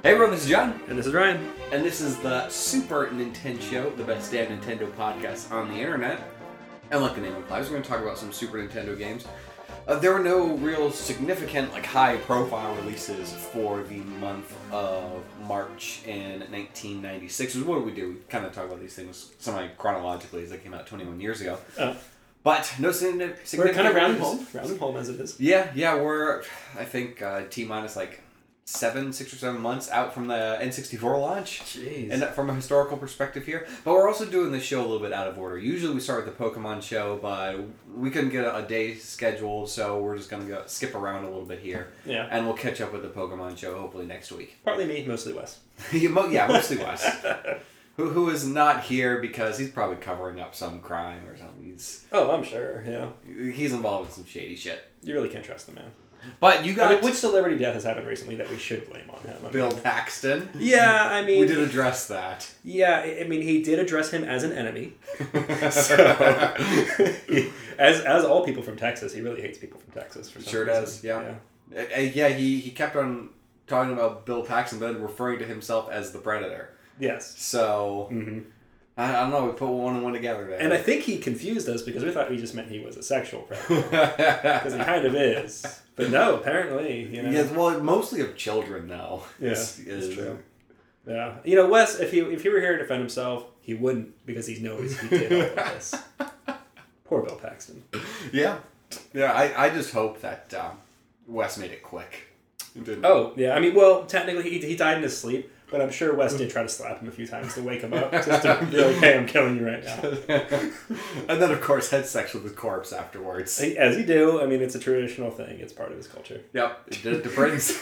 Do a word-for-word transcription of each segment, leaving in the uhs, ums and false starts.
Hey everyone, this is John. And this is Ryan. And this is the Super Nintendo Show, the best damn Nintendo podcast on the internet. And like the name implies, we're going to talk about some Super Nintendo games. Uh, there were no real significant, like, high-profile releases for the month of March in nineteen ninety-six. What do we do? We kind of talk about these things semi-chronologically as they came out twenty-one years ago. Oh. But no significant... We're kind of rounding home. Rounding home as it is. Yeah, yeah, we're, I think, uh, T-minus, like, seven, six or seven months out from the N sixty-four launch. Jeez. And from a historical perspective here. But we're also doing this show a little bit out of order. Usually we start with the Pokemon show, but we couldn't get a, a day scheduled, so we're just going to go skip around a little bit here. Yeah. And we'll catch up with the Pokemon show hopefully next week. Partly me, mostly Wes. yeah, mostly Wes. who, who is not here because he's probably covering up some crime or something. He's, oh, I'm sure, yeah. He's involved in some shady shit. You really can't trust the man. But you got... I mean, which celebrity death has happened recently that we should blame on him? I Bill mean, Paxton. Yeah, I mean... We did address that. Yeah, I mean, he did address him as an enemy. so, he, as as all people from Texas, he really hates people from Texas. For some sure reason. does, yeah. Yeah, Uh, yeah, he, he kept on talking about Bill Paxton, but then referring to himself as the Predator. yes. So... Mm-hmm. I, I don't know, we put one and one together there. And I think he confused us because we thought he just meant he was a sexual predator. Because he kind of is. But no, apparently, you know. Yeah, well, mostly of children, though. Yeah, is, is, it's true. Yeah. You know, Wes, if he, if he were here to defend himself, he wouldn't because he knows he did all of this. Poor Bill Paxton. Yeah. Yeah, I, I just hope that uh, Wes made it quick. Didn't Oh, yeah. I mean, well, technically, he, he died in his sleep. But I'm sure Wes did try to slap him a few times to wake him up. Just to be like, hey, I'm killing you right now. And then, of course, had sex with his corpse afterwards. As you do. I mean, it's a traditional thing. It's part of his culture. Yep. It did it to Prince.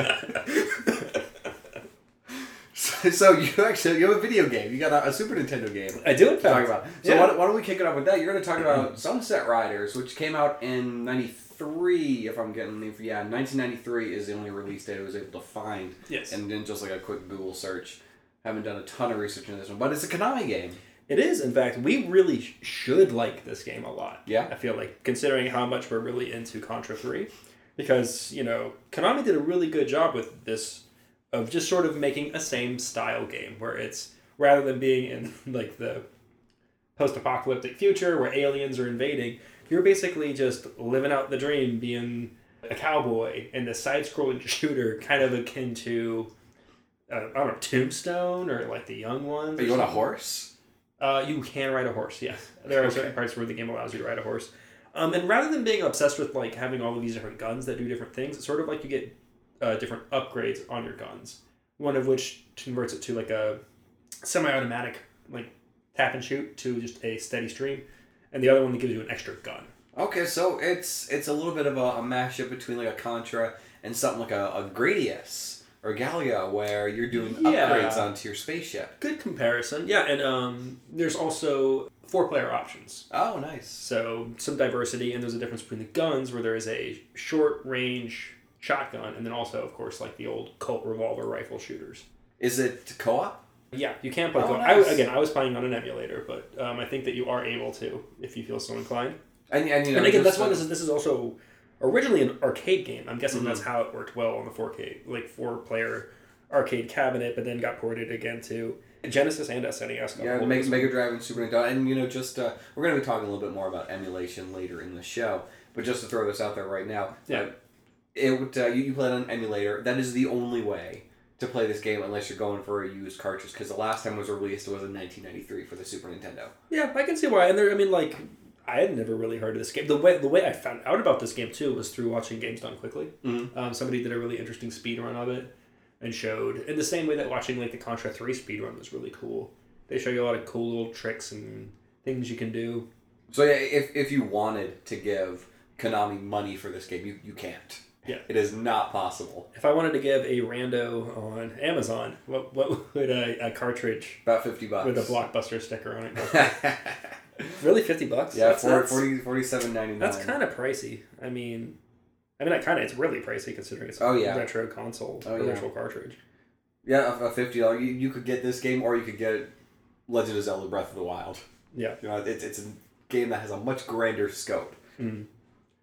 so, so you actually you have a video game. You got a, a Super Nintendo game. I do, in to talk fact. about. So Yeah. why, why don't we kick it off with that? You're going to talk about Sunset Riders, which came out in ninety-three, if I'm getting the... Yeah, nineteen ninety-three is the only release date I was able to find. Yes. And then just like a quick Google search. Haven't done a ton of research on this one, but it's a Konami game. It is, in fact. We really sh- should like this game a lot. Yeah. I feel like, considering how much we're really into Contra three. Because, you know, Konami did a really good job with this, of just sort of making a same style game, where it's, rather than being in, like, the post-apocalyptic future where aliens are invading, you're basically just living out the dream, being a cowboy in this side-scrolling shooter, kind of akin to, uh, I don't know, Tombstone or like the Young Ones. But you want a horse? Uh, you can ride a horse, yes. There are Okay. certain parts where the game allows you to ride a horse. Um, and rather than being obsessed with like having all of these different guns that do different things, it's sort of like you get uh, different upgrades on your guns. One of which converts it to like a semi-automatic like tap and shoot to just a steady stream, and the other one that gives you an extra gun. Okay, so it's it's a little bit of a, a mashup between like a Contra and something like a, a Gradius or Gallia, where you're doing Yeah. upgrades onto your spaceship. Good comparison. Yeah, and um, there's also four-player options. Oh, nice. So some diversity, and there's a difference between the guns, where there is a short-range shotgun, and then also, of course, like the old Colt revolver rifle shooters. Is it co-op? Yeah, you can play. Oh, co- nice. I, again, I was playing on an emulator, but um, I think that you are able to if you feel so inclined. And, and, you know, and again, just, that's why uh, this is this is also originally an arcade game. I'm guessing Mhm. that's how it worked well on the four K, like four-player arcade cabinet, but then got ported again to Genesis and S N E S. got Yeah, hold of Mega, this Mega one. Drive and Super Nintendo. And, you know, just, uh, we're going to be talking a little bit more about emulation later in the show. But just to throw this out there right now, Yeah. uh, it would, uh, you, you play it on an emulator. That is the only way to play this game unless you're going for a used cartridge. Because the last time it was released was in nineteen ninety-three for the Super Nintendo. Yeah, I can see why. And there, I mean, like, I had never really heard of this game. The way the way I found out about this game too was through watching Games Done Quickly. Mm-hmm. Um, somebody did a really interesting speed run of it and showed, in the same way that watching like the Contra three speed run was really cool. They show you a lot of cool little tricks and things you can do. So yeah, if, if you wanted to give Konami money for this game, you, you can't. Yeah. It is not possible. If I wanted to give a rando on Amazon, what what would a, a cartridge About fifty bucks. with a Blockbuster sticker on it go for? Really, fifty bucks? Yeah, that's, forty, that's, forty, forty-seven ninety-nine. that's kind of pricey. I mean, I mean, that kind of it's really pricey considering it's a Oh, yeah. retro console, Oh, a yeah. retro cartridge. Yeah, a, a fifty dollars. You, you could get this game, or you could get Legend of Zelda: Breath of the Wild. Yeah. You know, it's it's a game that has a much grander scope. Mm.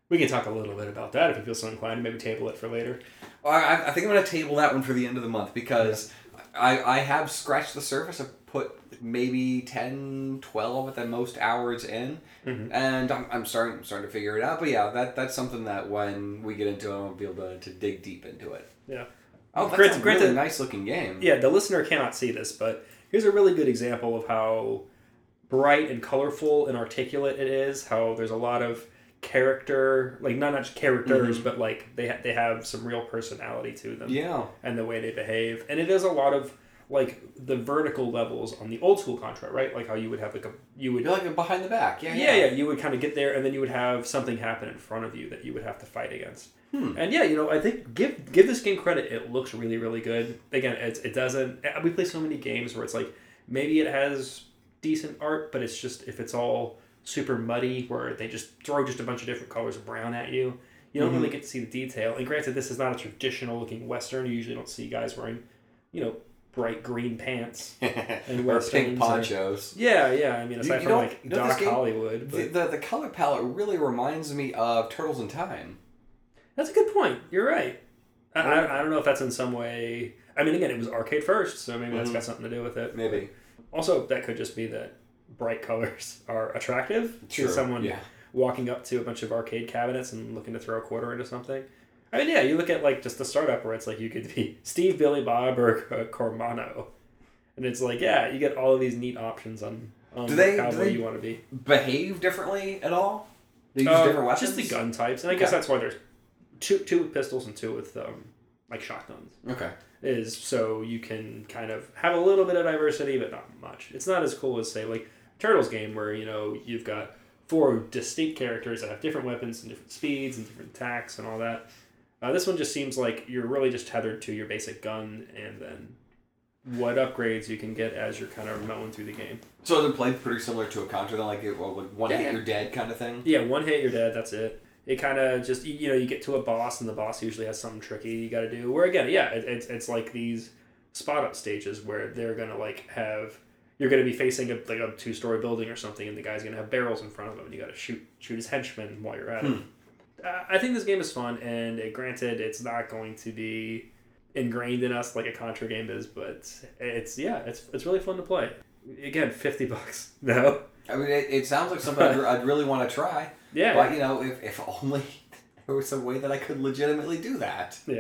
We can talk a little bit about that if you feel so inclined. Maybe table it for later. Well, I, I think I'm going to table that one for the end of the month because I, I have scratched the surface. I've put maybe ten, twelve at the most hours in, Mm-hmm. and I'm, I'm starting I'm starting to figure it out. But yeah, that that's something that when we get into it, I'll be able to, to dig deep into it. Yeah. Oh, that's Granted- a granted- really nice looking game. Yeah, the listener cannot see this, but here's a really good example of how bright and colorful and articulate it is. How there's a lot of character, like not not just characters, Mm-hmm. but like they ha- they have some real personality to them. Yeah. And the way they behave, and it is a lot of like the vertical levels on the old school Contra, right? Like how you would have like a you would You're like a behind the back. Yeah, yeah yeah. yeah you would kind of get there, and then you would have something happen in front of you that you would have to fight against. Hmm. And yeah, you know, I think give give this game credit. It looks really, really good. Again, it's, it doesn't. We play so many games where it's like maybe it has decent art, but it's just if it's all super muddy, where they just throw just a bunch of different colors of brown at you, you don't Mhm. really get to see the detail. And granted, this is not a traditional looking Western. You usually don't see guys wearing, you know, bright green pants and or westerns pink or- ponchos. Yeah, yeah. I mean, You- aside you from know- like you know this Doc game- Hollywood, The, but the the color palette really reminds me of Turtles in Time. that's a good point. You're right. I, I, I don't know if that's in some way. I mean, again, it was arcade first, so maybe that's Mhm. got something to do with it. Maybe. Also, that could just be that bright colors are attractive True, to someone yeah. walking up to a bunch of arcade cabinets and looking to throw a quarter into something. I mean, yeah, you look at like just the startup where it's like you could be Steve, Billy Bob, or uh, Cormano, and it's like yeah, you get all of these neat options on, on Do what they- do cowboy they- you want to be. Behave differently at all? They use Uh, different weapons? Just the gun types, and I Okay. guess that's why there's two two with pistols and two with um, like shotguns. Okay. Is so you can kind of have a little bit of diversity, but not much. It's not as cool as say like Turtles game where you know you've got four distinct characters that have different weapons and different speeds and different attacks and all that. Uh, this one just seems like you're really just tethered to your basic gun and then what upgrades you can get as you're kind of mowing through the game. So is it played pretty similar to a Contra, then like, it, well, like one Yeah, hit yeah. you're dead kind of thing? Yeah, one hit, you're dead. That's it. It kind of just you, you know you get to a boss and the boss usually has something tricky you got to do. Where again, yeah, it, it's it's like these spot up stages where they're gonna like have you're gonna be facing a like a two story building or something, and the guy's gonna have barrels in front of him, and you got to shoot shoot his henchmen while you're at it. Hmm. Uh, I think this game is fun, and it, granted, it's not going to be ingrained in us like a Contra game is, but it's yeah, it's it's really fun to play. Again, fifty bucks. No. I mean, it, it sounds like something I'd, I'd really want to try. Yeah. But, you know, if, if only there was some way that I could legitimately do that. Yeah.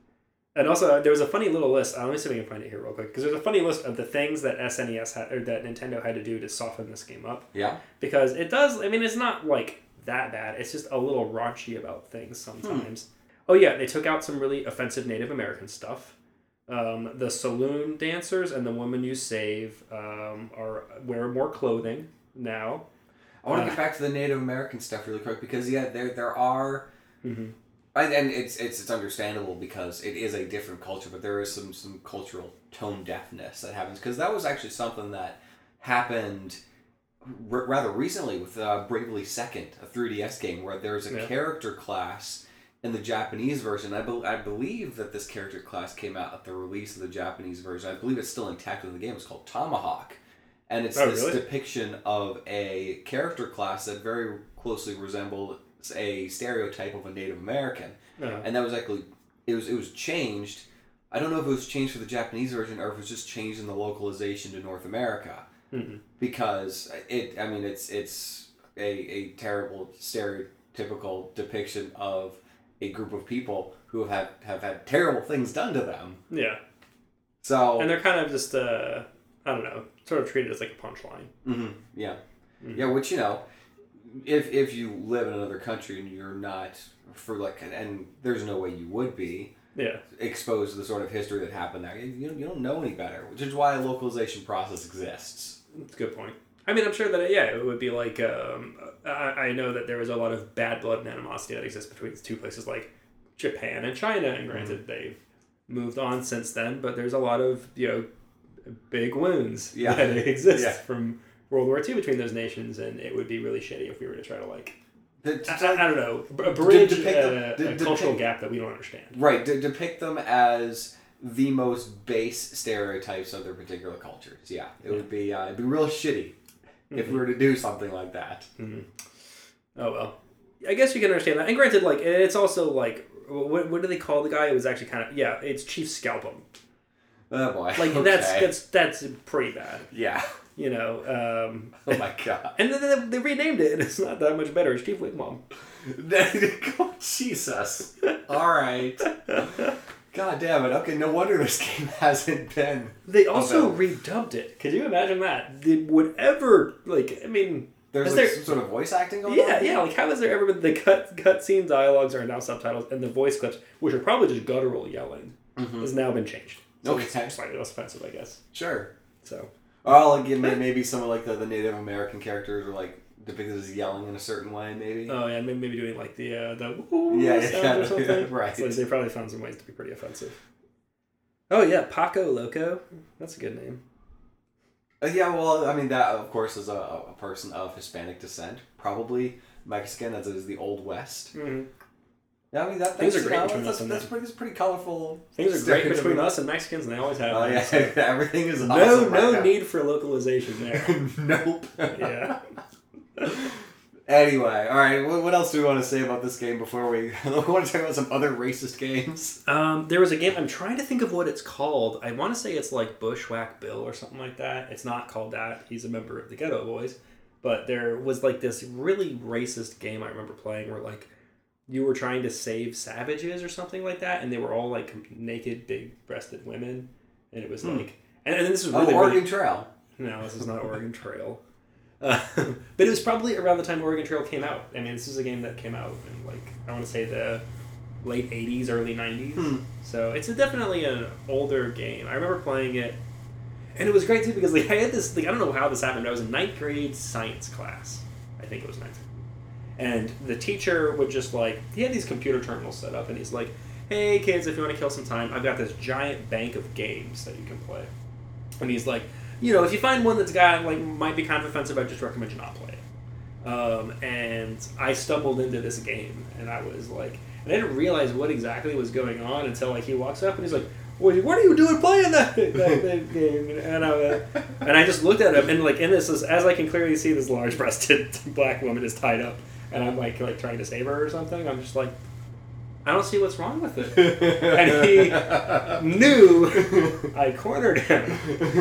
And also, there was a funny little list. Uh, let me see if I can find it here real quick. Because there's a funny list of the things that S N E S had, or that Nintendo had to do to soften this game up. Yeah? Because it does, I mean, it's not like that bad. It's just a little raunchy about things sometimes. Hmm. Oh, yeah, they took out some really offensive Native American stuff. Um, the saloon dancers and the woman you save um, are wear more clothing now. I want to Uh, get back to the Native American stuff really quick because, yeah, there there are... Mm-hmm. And and it's, it's it's understandable because it is a different culture, but there is some, some cultural tone deafness that happens. Because that was actually something that happened r- rather recently with uh, Bravely Second, a three D S game, where there's a Yeah. character class in the Japanese version. I, be- I believe that this character class came out at the release of the Japanese version. I believe it's still intact in the game. It's called Tomahawk. And it's Oh, this really? depiction of a character class that very closely resembled a stereotype of a Native American. Uh, And that was actually, it was it was changed. I don't know if it was changed for the Japanese version or if it was just changed in the localization to North America. mm-hmm. Because it, I mean, it's it's a, a terrible stereotypical depiction of a group of people who have had, have had terrible things done to them. Yeah. So, And they're kind of just, uh, I don't know, sort of treated as like a punchline. mhm, yeah. Mm-hmm. Yeah, which, you know, if if you live in another country and you're not, for like, and there's no way you would be, Yeah. exposed to the sort of history that happened there, you, you don't know any better, which is why a localization process exists. That's a good point. I mean, I'm sure that, yeah, it would be like, um, I, I know that there was a lot of bad blood and animosity that exists between these two places like Japan and China, and granted, mm-hmm. they've moved on since then, but there's a lot of, you know, big wounds Yeah. that exist Yeah. from World War Two between those nations, and it would be really shitty if we were to try to, like, To, to, I, I don't know, a bridge depict uh, them- de- a cultural depict- gap that we don't understand. right, to depict them as the most base stereotypes of their particular cultures. Yeah, it Yeah. would be uh, it'd be real shitty if Mhm. we were to do something like that. Mm-hmm. Oh, well. I guess you can understand that. And granted, like, it's also, like, what, what do they call the guy? It was actually kind of, yeah, it's Chief Scalpum. Oh, boy. Like, okay. that's, that's, that's pretty bad. Yeah. You know, um... Oh, my God. And then they, they renamed it, and it's not that much better. It's Chief Wigmom. Jesus. All right. God damn it. Okay, no wonder this game hasn't been... They also available. redubbed it. Could you imagine that? They would ever, like, I mean... There's like there, some sort of voice acting going yeah, on? Yeah, like, how has there ever been... The cut cutscene dialogues are now subtitles, and the voice clips, which are probably just guttural yelling, mm-hmm. has now been changed. So okay. It's slightly less offensive, I guess. Sure. So... Or I'll like, maybe some of like the, the Native American characters are like depicted as yelling in a certain way, maybe. Oh yeah, maybe, maybe doing like the uh, the ooh yeah, sound yeah, or something. Yeah, right. So they probably found some ways to be pretty offensive. Oh yeah, Paco Loco. That's a good name. Uh, yeah, well, I mean that of course is a, a person of Hispanic descent, probably Mexican, as it is the Old West. Mm-hmm. Yeah, I mean that things that's, are great you know, between that's, us and that's them. pretty that's pretty colorful. Things are great between us and Mexicans, and they always have. Oh yeah, so. everything is no awesome no right need for localization there. Nope. Yeah. Anyway, all right. What, what else do we want to say about this game before we, we want to talk about some other racist games? Um, there was a game. I'm trying to think of what it's called. I want to say it's like Bushwhack Bill or something like that. It's not called that. He's a member of the Ghetto Boys, but there was like this really racist game I remember playing where like you were trying to save savages or something like that, and they were all like naked, big-breasted women, and it was hmm. like, and, and this was really oh, Oregon really, Trail. No, this is not Oregon Trail. Uh, but it was probably around the time Oregon Trail came out. I mean, this is a game that came out in, like, I want to say the late eighties, early nineties. Hmm. So it's a, definitely an older game. I remember playing it, and it was great, too, because, like, I had this, like, I don't know how this happened. I was in ninth grade science class. I think it was ninth grade. And the teacher would just, like, he had these computer terminals set up, and he's like, hey, kids, if you want to kill some time, I've got this giant bank of games that you can play. And he's like, you know, if you find one that's got, like, might be kind of offensive, I just recommend you not play it. Um, and I stumbled into this game, and I was like, and I didn't realize what exactly was going on until, like, he walks up and he's like, what are you doing playing that, that, that game? And I, uh, and I just looked at him, and, like, in this, as I can clearly see, this large-breasted black woman is tied up, and I'm, like, like trying to save her or something. I'm just like, I don't see what's wrong with it. And he knew I cornered him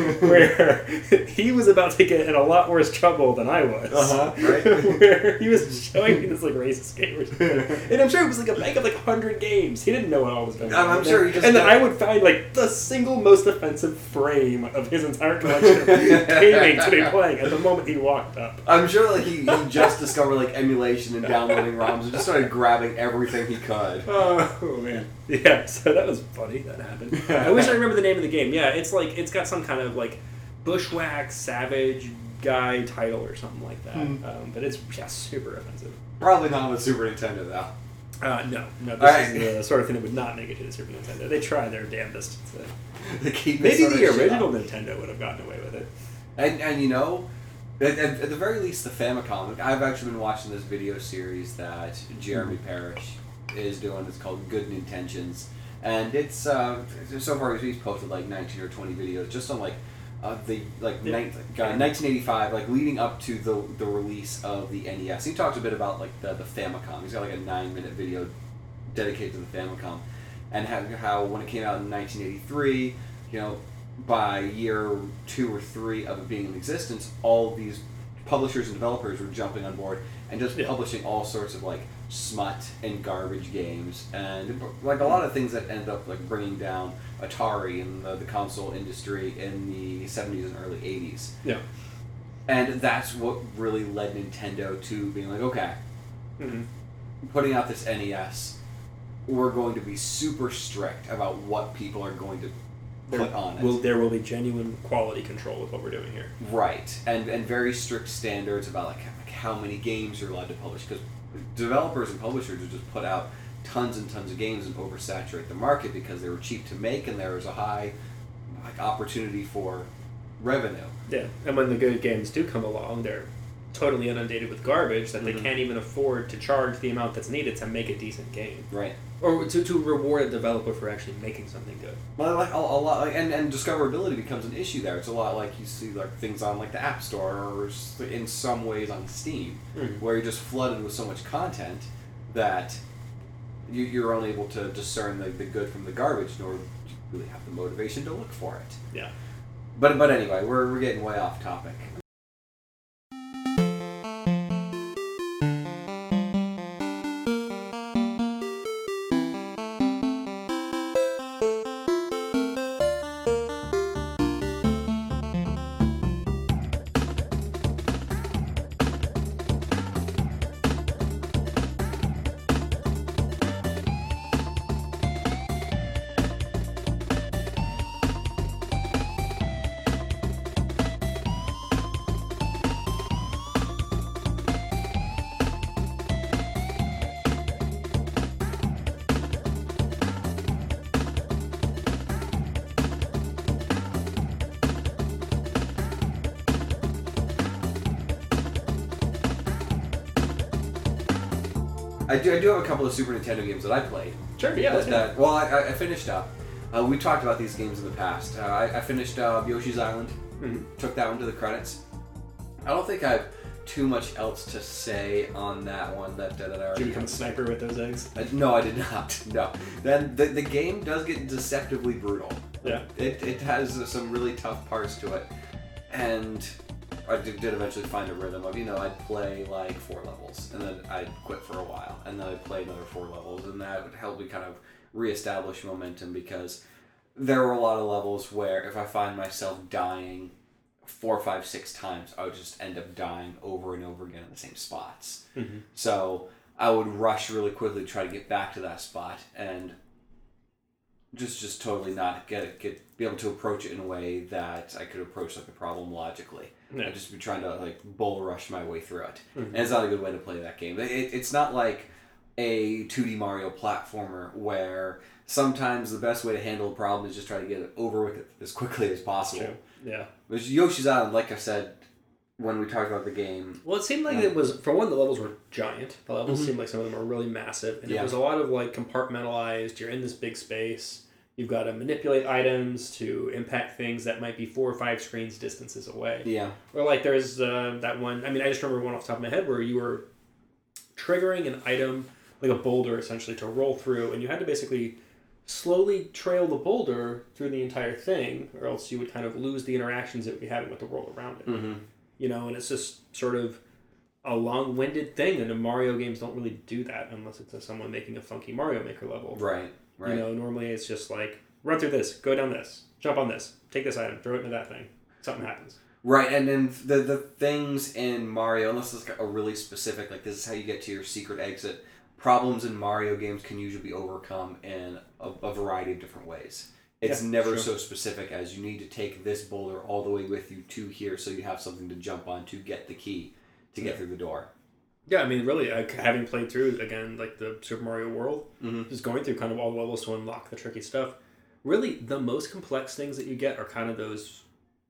where he was about to get in a lot worse trouble than I was. Uh-huh, right. Where he was showing me this like racist game or something. And I'm sure it was like a bank of like one hundred games. He didn't know what all was going on. I'm, I'm sure he just... And then I would find like the single most offensive frame of his entire collection of gaming to be playing at the moment he walked up. I'm sure like he, he just discovered like emulation and downloading ROMs and just started grabbing everything he could. Oh man, yeah. So that was funny. That happened. I wish I remember the name of the game. Yeah, it's like it's got some kind of like bushwhack savage guy title or something like that. Mm. Um, but it's yeah, super offensive. Probably not on the Super Nintendo though. Uh, no, no. This right. is the sort of thing that would not make it to the Super Nintendo. They try their damnedest. To... they keep Maybe the original Nintendo would have gotten away with it. And and you know, at, at, at the very least, the Famicom. I've actually been watching this video series that Jeremy mm. Parrish is doing. It's called Good Intentions, and it's uh, so far he's posted like nineteen or twenty videos just on like uh, the like yeah. ninth, uh, nineteen eighty-five, like leading up to the the release of the N E S. He talks a bit about like the, the Famicom. He's got like a nine minute video dedicated to the Famicom, and how, how when it came out in nineteen eighty-three, you know, by year two or three of it being in existence, all these publishers and developers were jumping on board and just yeah. publishing all sorts of like smut and garbage games, and like a lot of things that ended up like bringing down Atari and the, the console industry in the seventies and early eighties. Yeah. And that's what really led Nintendo to being like, okay, mm-hmm. putting out this N E S, we're going to be super strict about what people are going to there put on it. Will, there will be genuine quality control with what we're doing here. Right. And and very strict standards about like, like how many games you're allowed to publish, because developers and publishers would just put out tons and tons of games and oversaturate the market because they were cheap to make and there was a high like opportunity for revenue. Yeah, and when the good games do come along, they're totally inundated with garbage that they Mhm. can't even afford to charge the amount that's needed to make a decent game. Right. Or to, to reward a developer for actually making something good. Well, like a, a lot, like, and and discoverability becomes an issue there. It's a lot like you see like things on like the App Store or s- in some ways on Steam, Mhm. where you're just flooded with so much content that you, you're unable to discern the, the good from the garbage, nor do you really have the motivation to look for it. Yeah. But but anyway, we're we're getting way off topic. I do, I do have a couple of Super Nintendo games that I played. Sure, yeah. That, that, well, I, I finished up. Uh, we talked about these games in the past. Uh, I, I finished uh, Yoshi's Island. Mhm. Took that one to the credits. I don't think I have too much else to say on that one. That, that, that I Did already you become a sniper with those eggs? Uh, no, I did not. No. Then the, the game does get deceptively brutal. Yeah. It, it has uh, some really tough parts to it. And I did, did eventually find a rhythm of, you know, I'd play like four levels and then I'd quit for a while and then I'd play another four levels and that would help me kind of reestablish momentum because there were a lot of levels where if I find myself dying four, five, six times, I would just end up dying over and over again in the same spots. Mm-hmm. So I would rush really quickly to try to get back to that spot and just just totally not get it, get be able to approach it in a way that I could approach like the problem logically. Yeah. I'd just be trying to like bull rush my way through it, Mhm. and it's not a good way to play that game. It, it's not like a two D Mario platformer where sometimes the best way to handle a problem is just try to get it over with it as quickly as possible. True. Yeah. Which Yoshi's Island, like I said when we talked about the game. Well, it seemed like Yeah. it was, for one, the levels were giant. The levels Mhm. seemed like some of them were really massive. And Yeah. it was a lot of like compartmentalized. You're in this big space. You've got to manipulate items to impact things that might be four or five screens distances away. Yeah. Or like there's uh, that one, I mean, I just remember one off the top of my head where you were triggering an item, like a boulder essentially, to roll through. And you had to basically slowly trail the boulder through the entire thing, or else you would kind of lose the interactions it would be having with the world around it. Mm-hmm. You know, and it's just sort of a long-winded thing, and the Mario games don't really do that unless it's a, someone making a funky Mario Maker level. Right. Right. You know, normally it's just like, run through this, go down this, jump on this, take this item, throw it into that thing. Something happens. Right, and then the the things in Mario, unless it's a really specific, like this is how you get to your secret exit, problems in Mario games can usually be overcome in a, a variety of different ways. It's Yeah, never sure. so specific as you need to take this boulder all the way with you to here so you have something to jump on to get the key to get Yeah. through the door. Yeah, I mean, really, uh, having played through, again, like the Super Mario World, Mm-hmm. just going through kind of all the levels to unlock the tricky stuff, really, the most complex things that you get are kind of those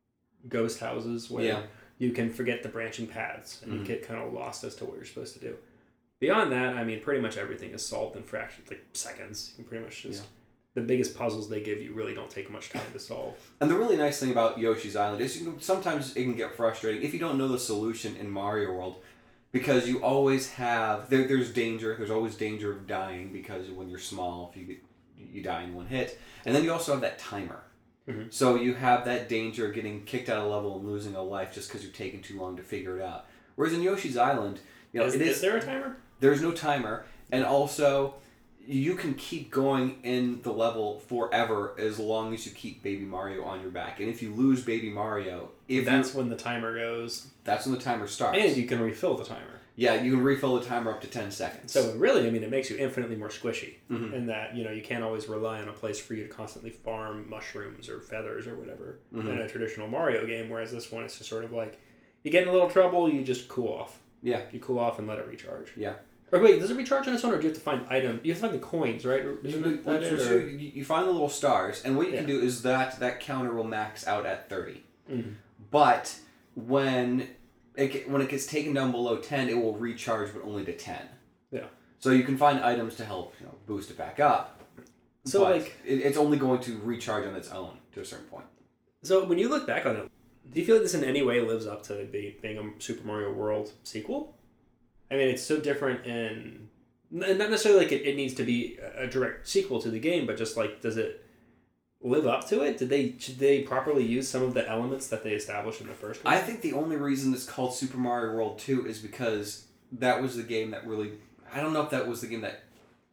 ghost houses where Yeah. you can forget the branching paths and Mhm. you get kind of lost as to what you're supposed to do. Beyond that, I mean, pretty much everything is solved in fractions, like seconds. You can pretty much just... Yeah. The biggest puzzles they give you really don't take much time to solve. And the really nice thing about Yoshi's Island is you know, sometimes it can get frustrating if you don't know the solution in Mario World because you always have there, there's danger there's always danger of dying because when you're small if you get you die in one hit, and then you also have that timer. Mhm. So you have that danger of getting kicked out of level and losing a life just because you're taking too long to figure it out. Whereas in Yoshi's Island, you know, is, it is is there a timer? there's no timer, and also you can keep going in the level forever as long as you keep Baby Mario on your back. And if you lose Baby Mario, if That's you, when the timer goes. that's when the timer starts. And you can refill the timer. Yeah, you can refill the timer up to ten seconds. So really, I mean, it makes you infinitely more squishy Mhm. in that, you know, you can't always rely on a place for you to constantly farm mushrooms or feathers or whatever Mhm. in a traditional Mario game, whereas this one, it's just sort of like, you get in a little trouble, you just cool off. Yeah. You cool off and let it recharge. Yeah. Or wait, does it recharge on its own, or do you have to find item? You have to find the coins, right? Or- Isn't You, it that it, you, or- you you find the little stars, and what you can Yeah. do is that that counter will max out at thirty. Mhm. But when it, when it gets taken down below ten, it will recharge, but only to ten. Yeah. So you can find items to help, you know, boost it back up. So like it, it's only going to recharge on its own to a certain point. So when you look back on it, do you feel like this in any way lives up to be, being a Super Mario World sequel? I mean, it's so different in... Not necessarily like it, it needs to be a direct sequel to the game, but just like, does it live up to it? Did they should they properly use some of the elements that they established in the first one? I think the only reason it's called Super Mario World two is because that was the game that really... I don't know if that was the game that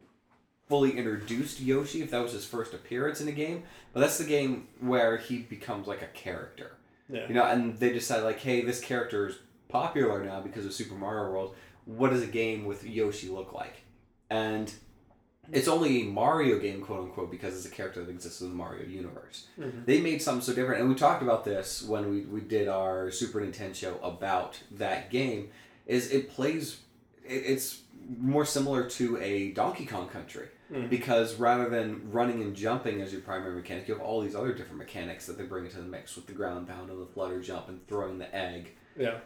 fully introduced Yoshi, if that was his first appearance in a game, but that's the game where he becomes like a character. Yeah. You know, and they decide like, hey, this character is popular now because of Super Mario World. What does a game with Yoshi look like? And it's only a Mario game, quote unquote, because it's a character that exists in the Mario universe. Mm-hmm. They made something so different, and we talked about this when we, we did our Super Nintendo show about that game, is it plays, it, it's more similar to a Donkey Kong Country. Mm. Because rather than running and jumping as your primary mechanic, you have all these other different mechanics that they bring into the mix with the ground pound and the flutter jump and throwing the egg. Yeah.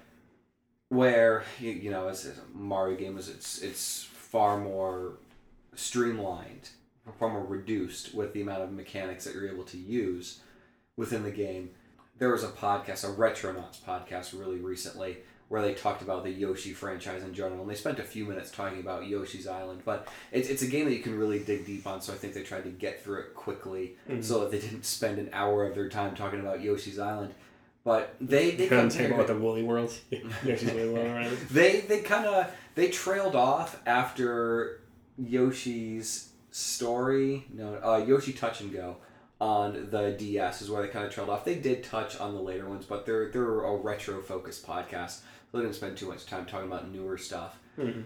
Where, you, you know, as, as a Mario game, is it's it's far more streamlined, far more reduced with the amount of mechanics that you're able to use within the game. There was a podcast, a Retronauts podcast really recently, where they talked about the Yoshi franchise in general, and they spent a few minutes talking about Yoshi's Island. But it's it's a game that you can really dig deep on, so I think they tried to get through it quickly, mm-hmm. so that they didn't spend an hour of their time talking about Yoshi's Island. But they they kind of talk about the Woolly World, Yoshi's Woolly World, right? They they kind of they trailed off after Yoshi's story. No, uh, Yoshi Touch and Go on the D S is where they kind of trailed off. They did touch on the later ones, but they're they're a retro focused podcast. So they didn't spend too much time talking about newer stuff. Mm-hmm.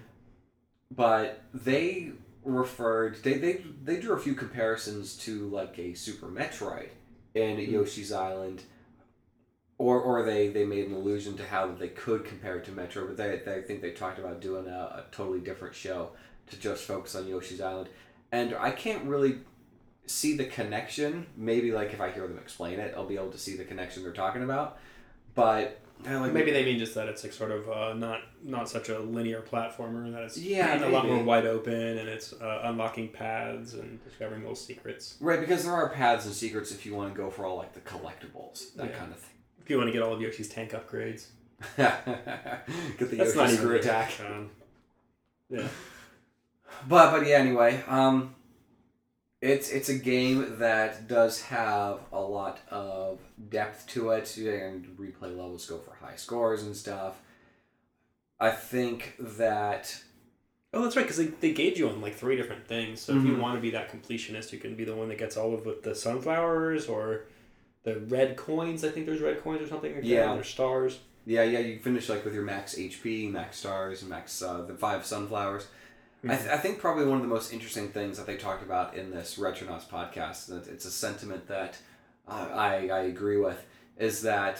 But they referred, they, they they drew a few comparisons to like a Super Metroid in mm-hmm. Yoshi's Island. Or or they, they made an allusion to how they could compare it to Metro, but they, they I think they talked about doing a, a totally different show to just focus on Yoshi's Island. And I can't really see the connection. Maybe like if I hear them explain it, I'll be able to see the connection they're talking about. But like, maybe they mean just that it's like sort of uh, not not such a linear platformer, that it's yeah, a maybe. lot more wide open, and it's uh, unlocking paths and discovering little secrets. Right, because there are paths and secrets if you want to go for all like the collectibles, that yeah. kind of thing. If you want to get all of Yoshi's tank upgrades. Get the That's Yoshi screw attack. Um, yeah. But but yeah, anyway, um, it's it's a game that does have a lot of depth to it, and replay levels go for high scores and stuff. I think that... Oh, that's right, because they, they gauge you on like three different things. So mm-hmm. if you want to be that completionist, you can be the one that gets all of the, the sunflowers, or the red coins. I think there's red coins or something like yeah. that. There's stars. Yeah, yeah, you finish like with your max H P, max stars, max uh, the five sunflowers. Mm-hmm. I, th- I think probably one of the most interesting things that they talked about in this Retronauts podcast, and it's a sentiment that uh, I, I agree with, is that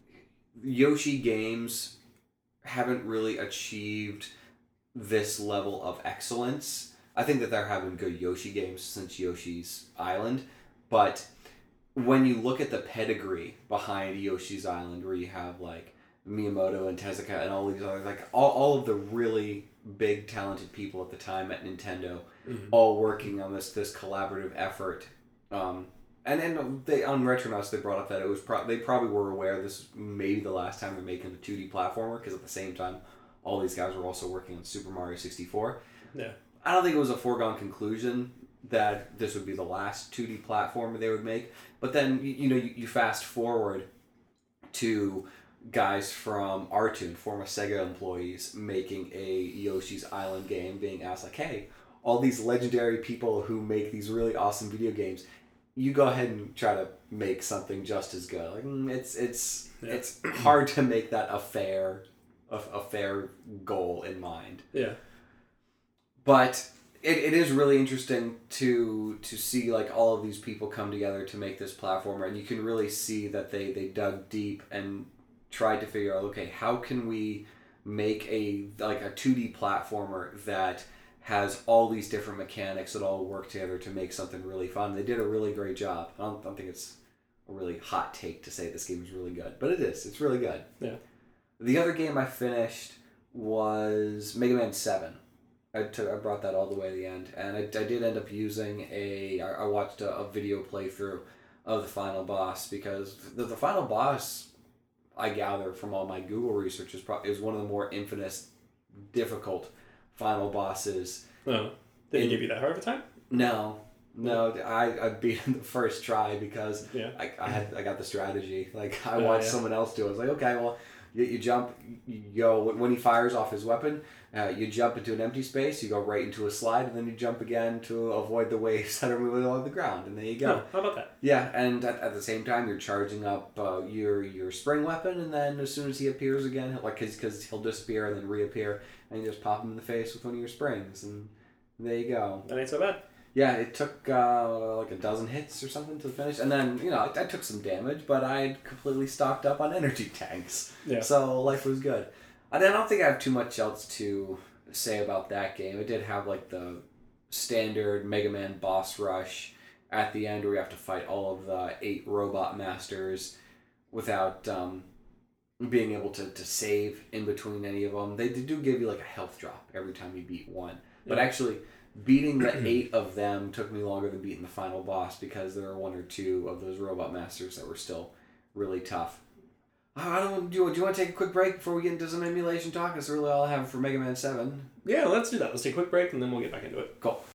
Yoshi games haven't really achieved this level of excellence. I think that there have been good Yoshi games since Yoshi's Island, but when you look at the pedigree behind Yoshi's Island, where you have like Miyamoto and Tezuka and all these other, like all, all of the really big talented people at the time at Nintendo, mm-hmm. all working on this this collaborative effort. Um, and then they on Retronauts they brought up that it was pro- they probably were aware this maybe the last time they're making a two D platformer, because at the same time all these guys were also working on Super Mario sixty-four. Yeah, I don't think it was a foregone conclusion that this would be the last two D platformer they would make. But then, you, you know, you, you fast forward to guys from R-Tune, former Sega employees, making a Yoshi's Island game, being asked like, hey, all these legendary people who make these really awesome video games, you go ahead and try to make something just as good. Like, mm, it's it's yeah. it's hard to make that a fair a, a fair goal in mind. Yeah. But It it is really interesting to to see like all of these people come together to make this platformer, and you can really see that they, they dug deep and tried to figure out, okay, how can we make a like a two D platformer that has all these different mechanics that all work together to make something really fun. They did a really great job. I don't, I don't think it's a really hot take to say this game is really good, but it is. It's really good. Yeah. The other game I finished was Mega Man seven. I, took, I brought that all the way to the end, and I, I did end up using a... I, I watched a, a video playthrough of the final boss, because the, the final boss, I gather from all my Google research, is, probably, is one of the more infamous, difficult final bosses. Oh. Did he give you that hard of a time? No. No, I, I beat him the first try because yeah. I, I had I got the strategy. Like, I oh, watched yeah. someone else do it. I was like, okay, well, you, you jump, you go, when he fires off his weapon, uh, you jump into an empty space, you go right into a slide, and then you jump again to avoid the waves that are moving along the ground, and there you go. Oh, how about that? Yeah, and at, at the same time, you're charging up uh, your your spring weapon, and then as soon as he appears again, he'll, like, because he'll disappear and then reappear, and you just pop him in the face with one of your springs, and there you go. That ain't so bad. Yeah, it took uh, like a dozen hits or something to finish. And then, you know, I, I took some damage, but I completely stocked up on energy tanks. Yeah. So life was good. I don't think I have too much else to say about that game. It did have like the standard Mega Man boss rush at the end where you have to fight all of the eight robot masters without um, being able to, to save in between any of them. They, they do give you like a health drop every time you beat one. But yeah. actually... beating the eight of them took me longer than beating the final boss because there were one or two of those robot masters that were still really tough. I don't. Do you, do you want to take a quick break before we get into some emulation talk? That's really all I have for Mega Man seven. Yeah, let's do that. Let's take a quick break and then we'll get back into it. Cool.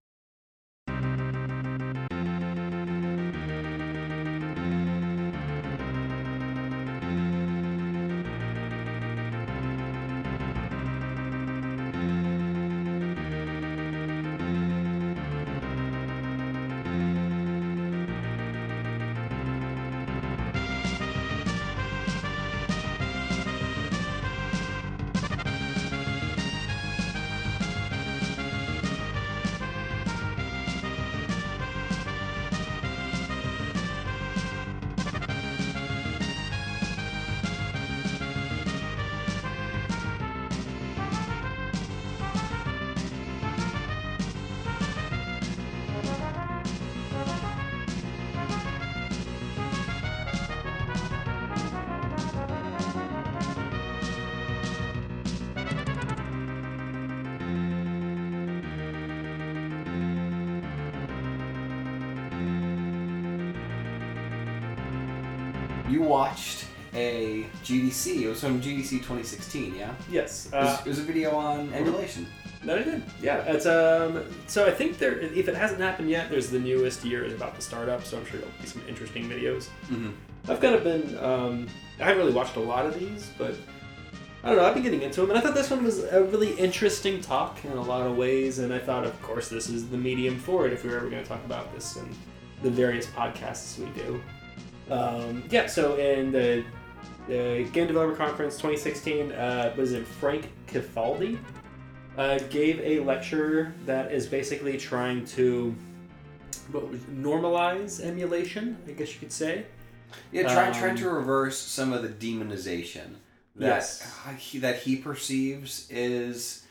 You watched a G D C. It was from G D C twenty sixteen, yeah? Yes. It was, Uh, it was a video on emulation. No, I did. Yeah, it's um. So I think there, if it hasn't happened yet, there's the newest year is about to start up. So I'm sure there'll be some interesting videos. Mm-hmm. I've kind of been. Um, I haven't really watched a lot of these, but I don't know. I've been getting into them, and I thought this one was a really interesting talk in a lot of ways. And I thought, of course, this is the medium for it if we were ever going to talk about this in the various podcasts we do. Um, yeah. So in the, the Game Developer Conference twenty sixteen, uh, was it Frank Cifaldi? Uh, gave a lecture that is basically trying to what, normalize emulation, I guess you could say. Yeah, try, Um, trying to reverse some of the demonization that Yes. he, that he perceives is,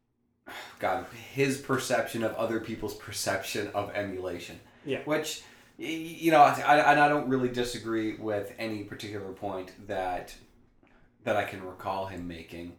God, his perception of other people's perception of emulation. Yeah. Which, y- you know, I, I, I don't really disagree with any particular point that that I can recall him making.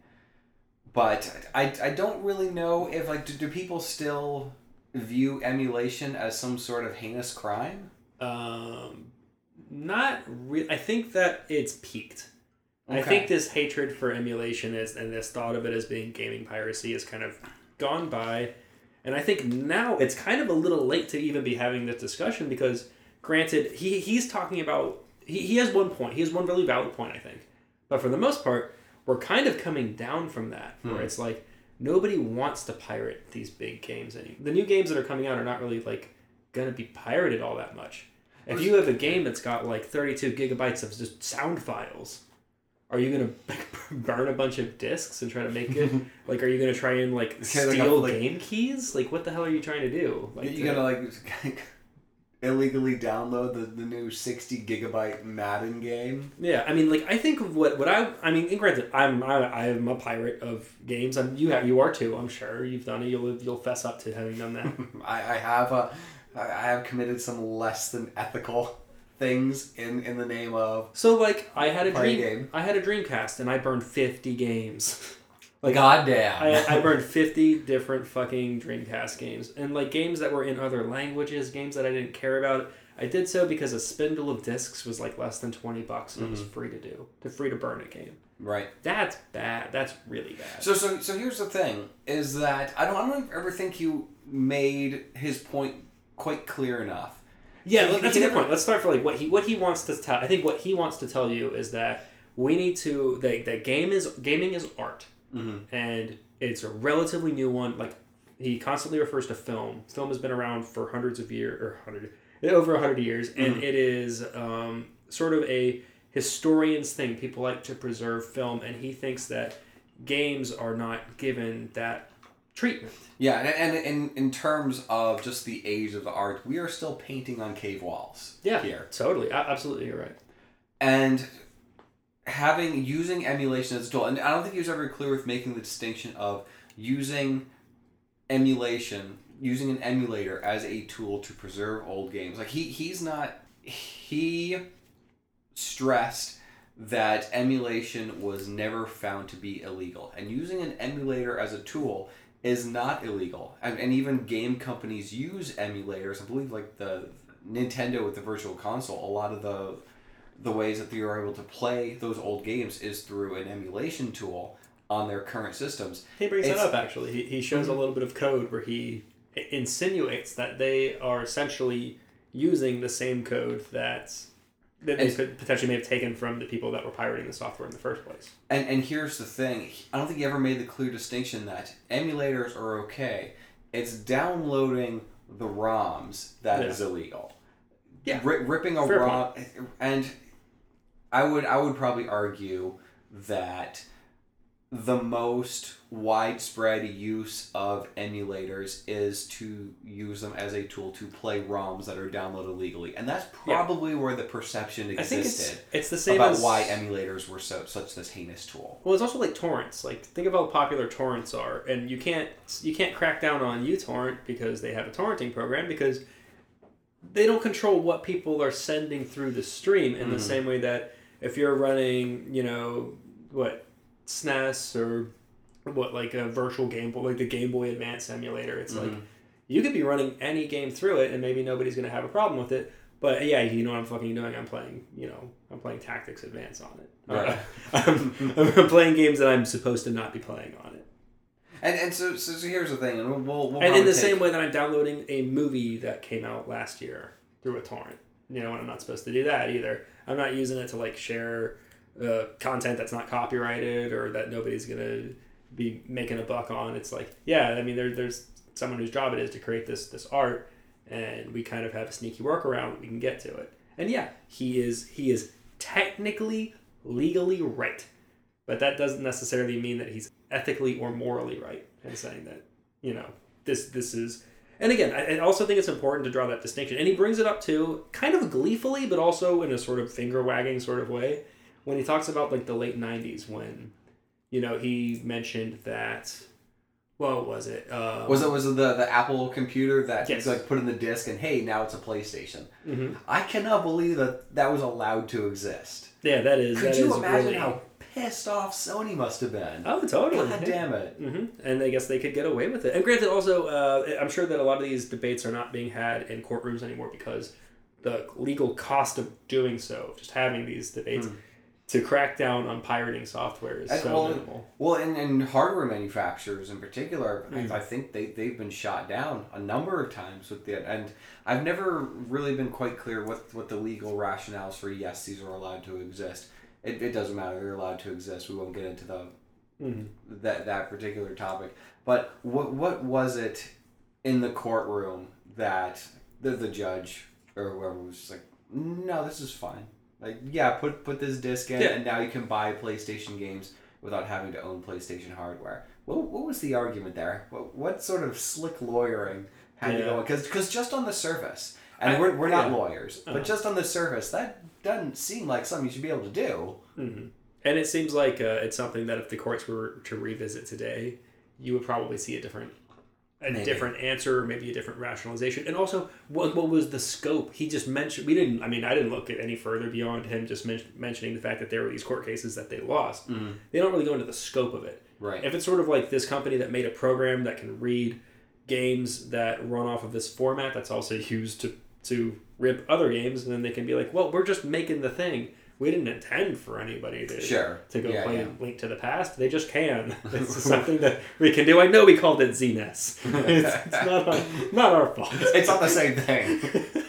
But I, I don't really know if, like, do, do people still view emulation as some sort of heinous crime? Um, not re- I think that it's peaked. Okay. I think this hatred for emulation is, and this thought of it as being gaming piracy is kind of gone by. And I think now it's kind of a little late to even be having this discussion because, granted, he, he's talking about... He, he has one point. He has one really valid point, I think. But for the most part, we're kind of coming down from that, where Hmm. it's like, nobody wants to pirate these big games anymore. The new games that are coming out are not really, like, gonna be pirated all that much. If you have a game that's got, like, thirty-two gigabytes of just sound files, are you gonna like, burn a bunch of discs and try to make it? Like, are you gonna try and, like, Okay, steal like, like- game keys? Like, what the hell are you trying to do? Like, You're gonna, like, illegally download the, the new sixty gigabyte Madden game? Yeah, I mean, like, I think of what, what I, I mean, and granted, I'm, I, I'm a pirate of games. I'm, you have, you are too, I'm sure. You've done it. You'll, you'll fess up to having done that. I, I have a, I have committed some less than ethical things in, in the name of So like I had a Party dream game. I had a Dreamcast and I burned fifty games. Like goddamn. I, I burned fifty different fucking Dreamcast games. And like games that were in other languages, games that I didn't care about. I did so because a spindle of discs was like less than twenty bucks and mm-hmm. it was free to do. To free to burn a game. Right. That's bad. That's really bad. So so so here's the thing, is that I don't I don't ever think you made his point quite clear enough. Yeah, he, that's he a good never, point. Let's start for like what he what he wants to tell. I think what he wants to tell you is that we need to that that game is gaming is art. Mm-hmm. And it's a relatively new one. Like he constantly refers to film. Film has been around for hundreds of years, or hundred over a hundred years, and mm-hmm. it is um, sort of a historian's thing. People like to preserve film, and he thinks that games are not given that treatment. Yeah, and, and in in terms of just the age of the art, we are still painting on cave walls. Yeah, here totally, absolutely, you're right. And having using emulation as a tool, and I don't think he was ever clear with making the distinction of using emulation, using an emulator as a tool to preserve old games. Like he he's not he stressed that emulation was never found to be illegal, and using an emulator as a tool is not illegal. And, and even game companies use emulators. I believe like the Nintendo with the Virtual Console, a lot of the the ways that you're able to play those old games is through an emulation tool on their current systems. He brings it's, that up, actually. He, he shows mm-hmm. a little bit of code where he insinuates that they are essentially using the same code that, that they could potentially may have taken from the people that were pirating the software in the first place. And, and here's the thing. I don't think he ever made the clear distinction that emulators are okay. It's downloading the ROMs that yeah. is illegal. Yeah. R- ripping a Fair ROM... point. And... I would I would probably argue that the most widespread use of emulators is to use them as a tool to play ROMs that are downloaded legally, and that's probably yeah. where the perception existed. I think it's, it's the same about as, why emulators were so such this heinous tool. Well, it's also like torrents. Like think of how popular torrents are, and you can't you can't crack down on uTorrent because they have a torrenting program because they don't control what people are sending through the stream in mm-hmm. the same way that. If you're running, you know, what, S N E S or what, like a virtual Game Boy, like the Game Boy Advance emulator, it's mm-hmm. like, you could be running any game through it and maybe nobody's going to have a problem with it. But yeah, you know what I'm fucking doing? I'm playing, you know, I'm playing Tactics Advance on it. Right. Uh, I'm, I'm playing games that I'm supposed to not be playing on it. And and so so, so here's the thing, and we'll, we'll, we'll and in the take... same way that I'm downloading a movie that came out last year through a torrent. You know, and I'm not supposed to do that either. I'm not using it to like share uh, content that's not copyrighted or that nobody's gonna be making a buck on. It's like, yeah, I mean, there, there's someone whose job it is to create this this art, and we kind of have a sneaky workaround that we can get to it. And yeah, he is he is technically legally right, but that doesn't necessarily mean that he's ethically or morally right in saying that, you know, this this is. And again, I also think it's important to draw that distinction. And he brings it up too, kind of gleefully, but also in a sort of finger-wagging sort of way, when he talks about like the late nineties when, you know, he mentioned that, what was it? Um, was it was it the, the Apple computer that yes. like put in the disc and, hey, now it's a PlayStation? Mm-hmm. I cannot believe that that was allowed to exist. Yeah, that is. Could that you is imagine really... how pissed off Sony must have been? Oh, totally. God damn it. Mm-hmm. And I guess they could get away with it. And granted, also, uh, I'm sure that a lot of these debates are not being had in courtrooms anymore because the legal cost of doing so, just having these debates, mm. to crack down on pirating software is and so well, minimal. Well, and, and hardware manufacturers in particular, mm. I, I think they, they've been shot down a number of times with that. And I've never really been quite clear what, what the legal rationales for, yes, these are allowed to exist. It, it doesn't matter. They're allowed to exist. We won't get into the mm-hmm. that that particular topic. But what what was it in the courtroom that the the judge or whoever was just like, no, this is fine. Like, yeah, put put this disc in, yeah. and now you can buy PlayStation games without having to own PlayStation hardware. What what was the argument there? What what sort of slick lawyering had yeah. to go? Because because just on the surface, and I, we're we're not yeah. lawyers, uh-huh. but just on the surface, that doesn't seem like something you should be able to do. Mm-hmm. And it seems like uh, it's something that if the courts were to revisit today, you would probably see a different a maybe. different answer, or maybe a different rationalization. And also, what what was the scope? He just mentioned, we didn't, I mean, I didn't look at any further beyond him just men- mentioning the fact that there were these court cases that they lost. Mm-hmm. They don't really go into the scope of it. Right. If it's sort of like this company that made a program that can read games that run off of this format that's also used to, to rip other games, and then they can be like, well, we're just making the thing. We didn't intend for anybody to sure. to go yeah, play yeah. Link to the Past. They just can. It's something that we can do. I know we called it Z N E S. It's, it's not our, not our fault. It's not the same thing.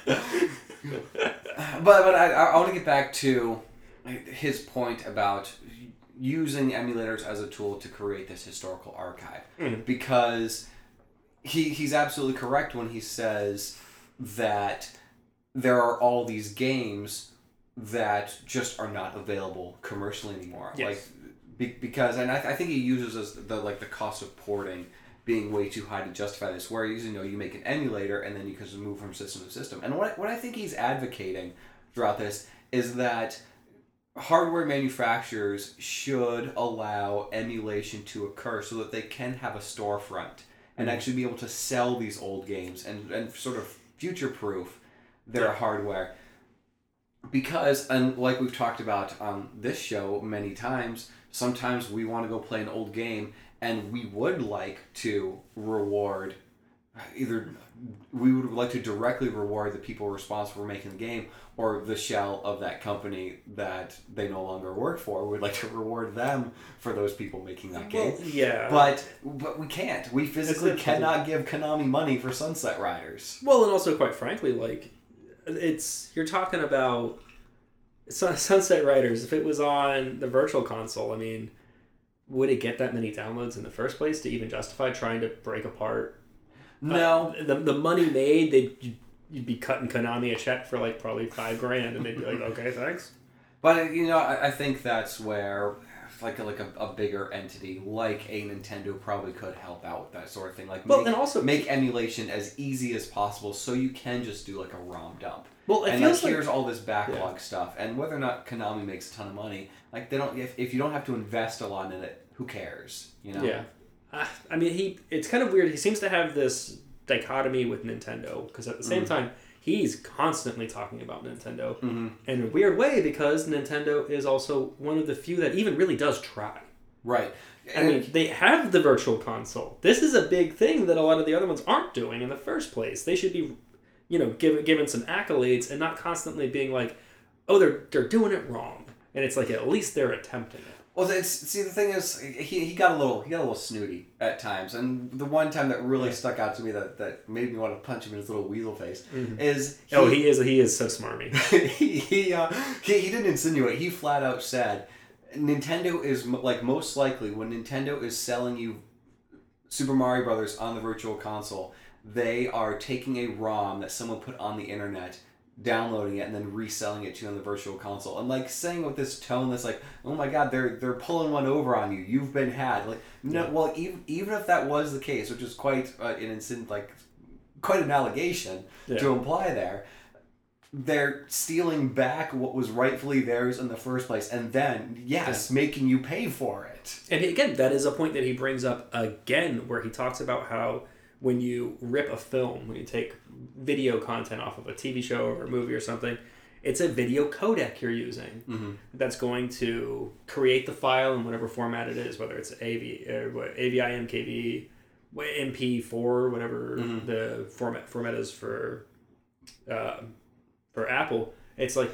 but but I, I want to get back to his point about using emulators as a tool to create this historical archive. Mm. Because he he's absolutely correct when he says that there are all these games that just are not available commercially anymore. Yes. Like be, because and I, I think he uses as the like the cost of porting being way too high to justify this. Whereas you know you make an emulator and then you can just move from system to system. And what what I think he's advocating throughout this is that hardware manufacturers should allow emulation to occur so that they can have a storefront and Mm-hmm. actually be able to sell these old games and, and sort of future proof their Yeah. hardware. Because, and like we've talked about on this show many times, sometimes we want to go play an old game and we would like to reward, either we would like to directly reward the people responsible for making the game or the shell of that company that they no longer work for. We'd like to reward them for those people making that game. Well, yeah. But but we can't. We physically It's cannot give Konami money for Sunset Riders. Well, and also, quite frankly, like, it's, you're talking about Sun- Sunset Riders. If it was on the Virtual Console, I mean, would it get that many downloads in the first place to even justify trying to break apart? No. Uh, the, the money made, they'd, you'd be cutting Konami a check for, like, probably five grand, and they'd be like, okay, thanks. But, you know, I, I think that's where, like, a, like a, a bigger entity, like a Nintendo, probably could help out with that sort of thing. Like, Well, make, and also- make emulation as easy as possible so you can just do, like, a ROM dump. Well, it and, like, feels like- here's all this backlog stuff. And whether or not Konami makes a ton of money, like, they don't, if, if you don't have to invest a lot in it, who cares, you know? Yeah. Uh, I mean, he. It's kind of weird. He seems to have this dichotomy with Nintendo, because at the same Mm. time, he's constantly talking about Nintendo Mm-hmm. in a weird way, because Nintendo is also one of the few that even really does try. Right. I mean, they have the Virtual Console. This is a big thing that a lot of the other ones aren't doing in the first place. They should be, you know, given given some accolades and not constantly being like, oh, they're they're doing it wrong. And it's like, at least they're attempting it. Well, it's, see, the thing is, he, he got a little he got a little snooty at times, and the one time that really Yeah. stuck out to me that, that made me want to punch him in his little weasel face Mhm. is oh, he is he is so smarmy. he he, uh, he he didn't insinuate. He flat out said, Nintendo is m- like most likely when Nintendo is selling you Super Mario Brothers on the Virtual Console, they are taking a ROM that someone put on the internet, downloading it, and then reselling it to you on the Virtual Console, and like saying with this tone that's like, oh my god, they're they're pulling one over on you. You've been had. Like no, Yeah. well even even if that was the case, which is quite uh, an instant like quite an allegation Yeah. to imply there. They're stealing back what was rightfully theirs in the first place, and then, yes, making you pay for it. And again, that is a point that he brings up again, where he talks about how when you rip a film, when you take video content off of a T V show or a movie or something, it's a video codec you're using Mm-hmm. that's going to create the file in whatever format it is, whether it's A V, or what, A V I, M K V, M P four, whatever Mhm. the format format is for uh, for Apple. It's like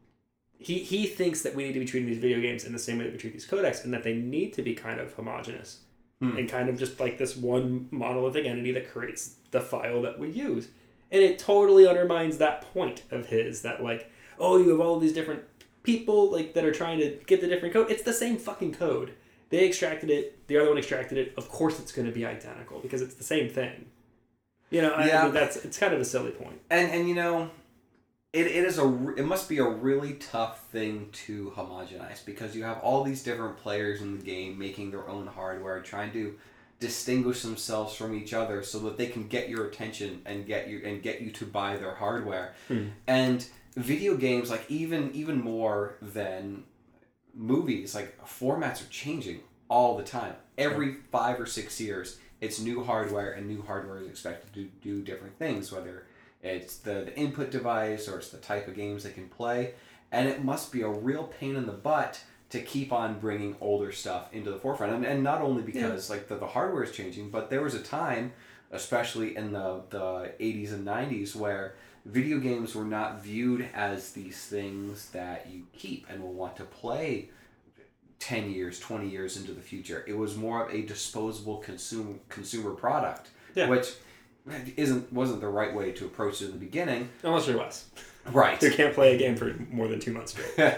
he he thinks that we need to be treating these video games in the same way that we treat these codecs, and that they need to be kind of homogenous Hmm. and kind of just like this one monolithic entity that creates the file that we use. And it totally undermines that point of his, that like, oh, you have all these different people like that are trying to get the different code. It's the same fucking code. They extracted it. The other one extracted it. Of course, it's going to be identical because it's the same thing. You know, I, Yeah. I mean, that's it's kind of a silly point. And, and you know, it, it is a re- it must be a really tough thing to homogenize, because you have all these different players in the game making their own hardware, trying to distinguish themselves from each other so that they can get your attention and get you and get you to buy their hardware. Hmm. And video games, like even even more than movies, like formats are changing all the time. Every five or six years, it's new hardware, and new hardware is expected to do different things, whether it's the, the input device or it's the type of games they can play. And it must be a real pain in the butt to keep on bringing older stuff into the forefront. And, and not only because yeah. like the, the hardware is changing, but there was a time, especially in the, the eighties and nineties, where video games were not viewed as these things that you keep and will want to play ten years, twenty years into the future. It was more of a disposable consumer consumer product, yeah. which isn't wasn't the right way to approach it in the beginning. Unless you're Wes. Right. You can't play a game for more than two months straight.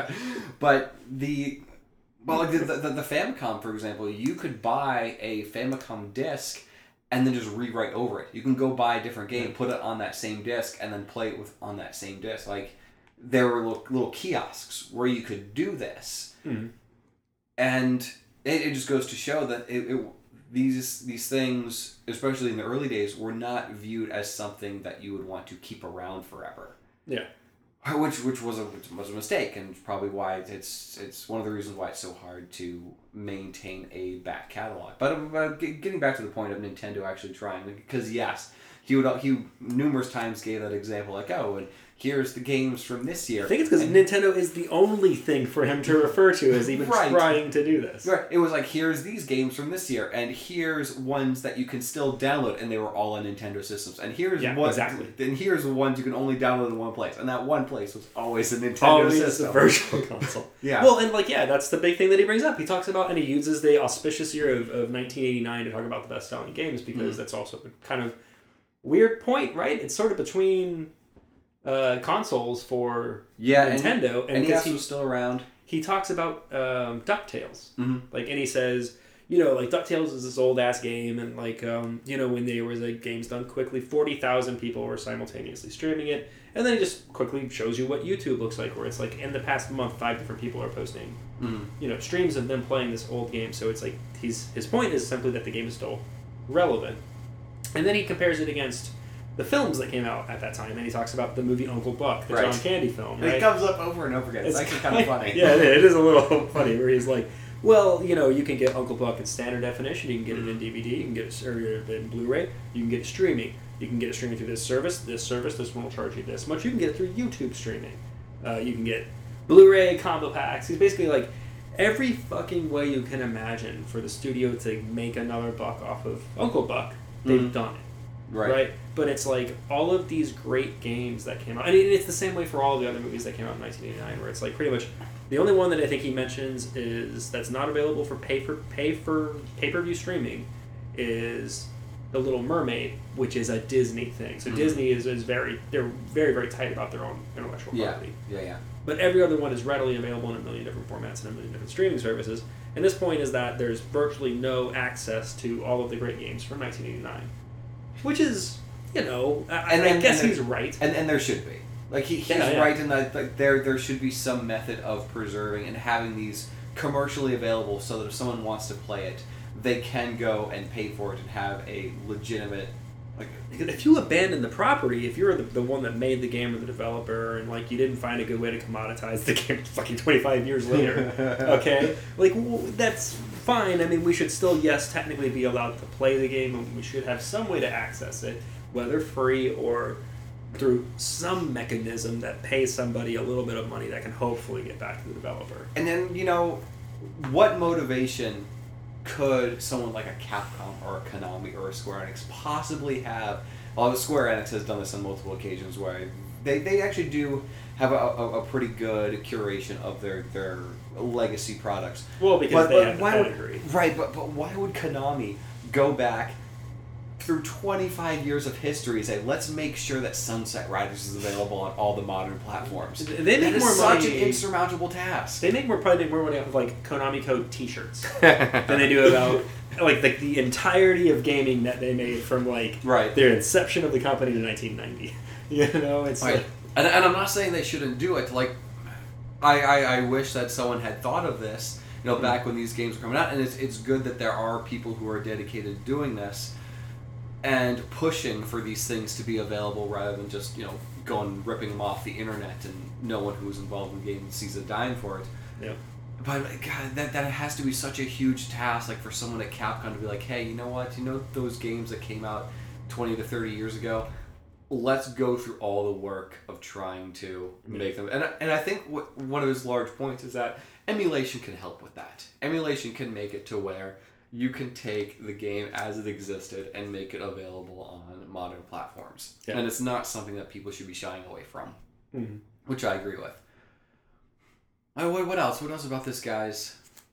But the... Well, like the, the, the Famicom, for example, you could buy a Famicom disc and then just rewrite over it. You can go buy a different game, put it on that same disc, and then play it with on that same disc. Like, there were little, little kiosks where you could do this. Mm-hmm. And it, it just goes to show that it, it these these things, especially in the early days, were not viewed as something that you would want to keep around forever. Yeah. Which which was a which was a mistake, and probably why it's it's one of the reasons why it's so hard to maintain a back catalog. But uh, getting back to the point of Nintendo actually trying, because yes, he would he numerous times gave that example, like, oh, and here's the games from this year. I think it's because Nintendo is the only thing for him to refer to as even right. trying to do this. Right. It was like, here's these games from this year, and here's ones that you can still download, and they were all on Nintendo systems. And here's yeah, one, exactly. And here's the ones you can only download in one place, and that one place was always a Nintendo always system. The virtual console. Yeah. Well, and like yeah, that's the big thing that he brings up. He talks about, and he uses the auspicious year of, of nineteen eighty-nine to talk about the best selling games, because mm-hmm. that's also a kind of weird point, right? It's sort of between. Uh, consoles for yeah, Nintendo, and, and he's he, still around. He talks about um, DuckTales, mm-hmm. like, and he says, you know, like DuckTales is this old ass game, and like, um, you know, when there was like games done quickly, forty thousand people were simultaneously streaming it, and then he just quickly shows you what YouTube looks like, where it's like in the past month, five different people are posting, mm-hmm. you know, streams of them playing this old game. So it's like he's his point is simply that the game is still relevant, and then he compares it against the films that came out at that time, and he talks about the movie Uncle Buck, the right. John Candy film. Right? It comes up over and over again. It's, it's actually kind of funny. Yeah, it is a little funny, where he's like, well, you know, you can get Uncle Buck in standard definition, you can get it in D V D, you can get it or in Blu-ray, you can get it streaming. You can get it streaming through this service, this service, this one will charge you this much. You can get it through YouTube streaming. Uh, you can get Blu-ray combo packs. He's basically like, every fucking way you can imagine for the studio to make another buck off of Uncle Buck, they've mm-hmm. done it. Right. Right. But it's like all of these great games that came out. I mean, it's the same way for all the other movies that came out in nineteen eighty-nine, where it's like pretty much the only one that I think he mentions is that's not available for pay for pay for pay per view streaming is The Little Mermaid, which is a Disney thing. So mm-hmm. Disney is, is very they're very very tight about their own intellectual yeah. property. Yeah, yeah. But every other one is readily available in a million different formats and a million different streaming services. And this point is that there's virtually no access to all of the great games from nineteen eighty-nine. Which is, you know, I, and, I and, guess and he's right. And and there should be. Like, he, he's yeah, yeah. right in that like, there there should be some method of preserving and having these commercially available so that if someone wants to play it, they can go and pay for it and have a legitimate... Like, if you abandon the property, if you're the, the one that made the game or the developer, and like you didn't find a good way to commoditize the game fucking twenty-five years later, okay? Like, well, that's fine. I mean, we should still, yes, technically be allowed to play the game, and we should have some way to access it, whether free or through some mechanism that pays somebody a little bit of money that can hopefully get back to the developer. And then, you know, what motivation could someone like a Capcom or a Konami or a Square Enix possibly have? Well, Square Enix has done this on multiple occasions where they, they actually do have a, a, a pretty good curation of their, their legacy products. Well, because but, they but have why the would, pedigree. Right, but, but why would Konami go back through twenty-five years of history and say, let's make sure that Sunset Riders is available on all the modern platforms? They make that more is money, such an insurmountable task. They make more probably make more money off of like Konami Code T-shirts than they do about like the, the entirety of gaming that they made from like right. their inception of the company to nineteen ninety. You know, it's right. like, and and I'm not saying they shouldn't do it. Like, I, I, I wish that someone had thought of this, you know, back when these games were coming out, and it's it's good that there are people who are dedicated to doing this and pushing for these things to be available rather than just, you know, going ripping them off the internet and no one who's involved in the game sees a dime for it. Yeah. But God, that that has to be such a huge task, like for someone at Capcom to be like, hey, you know what? You know those games that came out twenty to thirty years ago? Let's go through all the work of trying to make them. And and I think what, one of his large points is that emulation can help with that. Emulation can make it to where you can take the game as it existed and make it available on modern platforms. Yeah. And it's not something that people should be shying away from, mm-hmm. which I agree with. Uh, what, what else? What else about this guy's...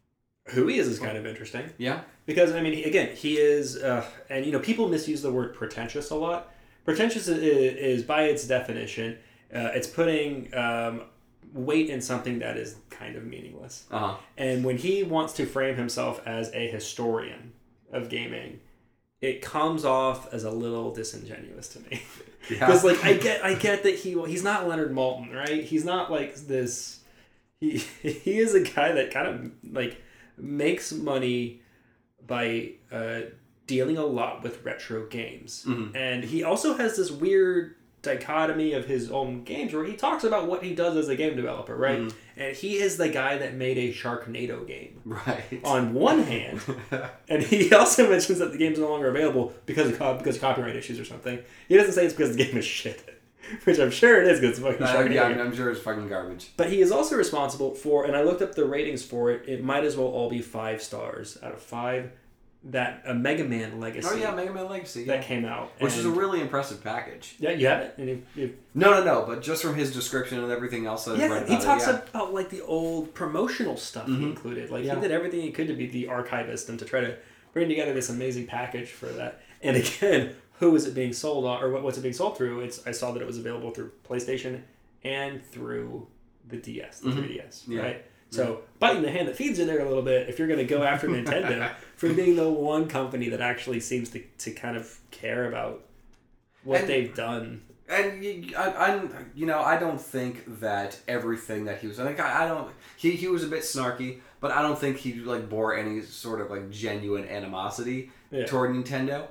Who he is is kind of interesting. Yeah? Because, I mean, again, he is... Uh, and, you know, people misuse the word pretentious a lot. Pretentious is, is by its definition, uh, it's putting um, weight in something that is kind of meaningless. Uh-huh. And when he wants to frame himself as a historian of gaming, it comes off as a little disingenuous to me. Because, yeah. like, I get I get that he he's not Leonard Maltin, right? He's not, like, this... He, he is a guy that kind of, like, makes money by... Uh, dealing a lot with retro games. Mm-hmm. And he also has this weird dichotomy of his own games where he talks about what he does as a game developer, right? Mm-hmm. And he is the guy that made a Sharknado game. Right. On one hand. And he also mentions that the game's no longer available because of, co- because of copyright issues or something. He doesn't say it's because the game is shit. Which I'm sure it is because it's fucking uh, Sharknado. Yeah, I mean, I'm sure it's fucking garbage. But he is also responsible for, and I looked up the ratings for it, it might as well all be five stars out of five. That a Mega Man Legacy. Oh yeah, Mega Man Legacy. That yeah. came out, which is a really impressive package. Yeah, you have it. And you, you... No, no, no. But just from his description and everything else that yeah, I've read about he talks it, yeah. about like the old promotional stuff mm-hmm. he included. Like yeah. he did everything he could to be the archivist and to try to bring together this amazing package for that. And again, who is it being sold on, or what, what's it being sold through? It's I saw that it was available through PlayStation and through the D S, the mm-hmm. three D S, yeah. right? So, biting the hand that feeds you there a little bit if you're going to go after Nintendo for being the one company that actually seems to, to kind of care about what and, they've done. And, I, I'm, you know, I don't think that everything that he was... Like, I, I don't... He, he was a bit snarky, but I don't think he, like, bore any sort of, like, genuine animosity yeah. toward Nintendo.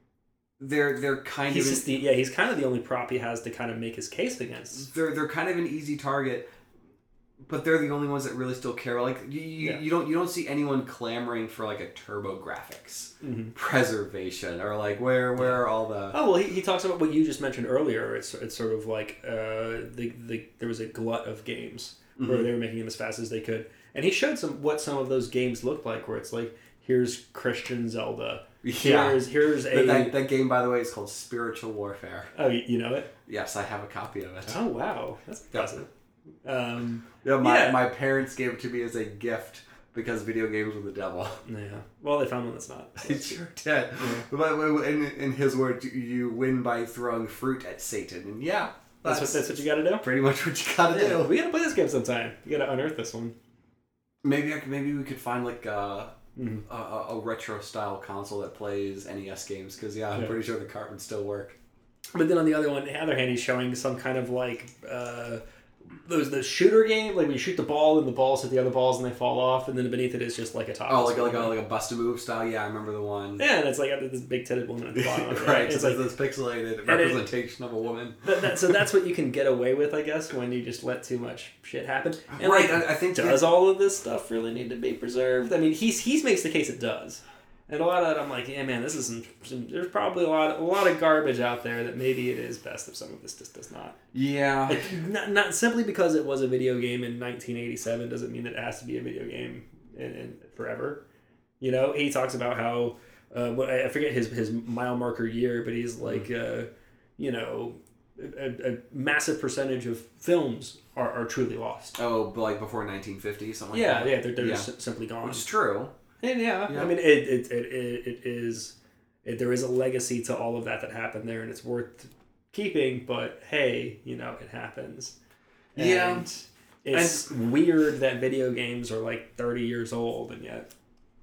They're they're kind he's of... Just the, yeah, he's kind of the only prop he has to kind of make his case against. They're, they're kind of an easy target... But they're the only ones that really still care. Like you, you, yeah. you don't you don't see anyone clamoring for like a TurboGrafx mm-hmm. preservation or like where where are all the oh well he, he talks about what you just mentioned earlier. It's it's sort of like uh the, the there was a glut of games mm-hmm. where they were making them as fast as they could, and he showed some what some of those games looked like. Where it's like here's Christian Zelda. Yeah. Here's here's a that, that game by the way is called Spiritual Warfare. Oh, you, you know it? Yes, I have a copy of it. Oh wow, that's impressive. Um, yeah, my, yeah. my parents gave it to me as a gift because video games were the devil. Yeah. Well, they found one that's not. They sure did. Yeah. But in, in his words, you win by throwing fruit at Satan. And yeah. That's, that's what that's what you gotta do? Pretty much what you gotta yeah. do. We gotta play this game sometime. We gotta unearth this one. Maybe I could, maybe we could find like uh, mm-hmm. a, a retro style console that plays N E S games. Because yeah, I'm yeah. pretty sure the cart would still work. But then on the other one, the other hand, he's showing some kind of like... Uh, Those the shooter game, like when you shoot the ball and the balls hit the other balls and they fall off, and then beneath it is just like a top. Oh, like a, like a like a bust a move style. Yeah, I remember the one. Yeah, and it's like this big titted woman at the bottom. Of it. Right, it's so like this pixelated representation it, of a woman. That, that, so that's what you can get away with, I guess, when you just let too much shit happen. And right, like, I, I think does yeah. all of this stuff really need to be preserved? I mean, he's he makes the case it does. And a lot of that, I'm like, yeah, man, this is some, some. There's probably a lot, a lot of garbage out there that maybe it is best if some of this just does not. Yeah. Like, not, not simply because it was a video game in nineteen eighty-seven doesn't mean that it has to be a video game in, in forever. You know, he talks about how uh, I forget his his mile marker year, but he's like, uh, you know, a, a massive percentage of films are, are truly lost. Oh, like before nineteen fifty, something like yeah, that. Yeah, they're, they're yeah. just simply gone. Which is true. And yeah, yeah, I mean, it it it, it, it is it, there is a legacy to all of that that happened there, and it's worth keeping. But hey, you know, it happens. And yeah, it's and, weird that video games are like thirty years old, and yet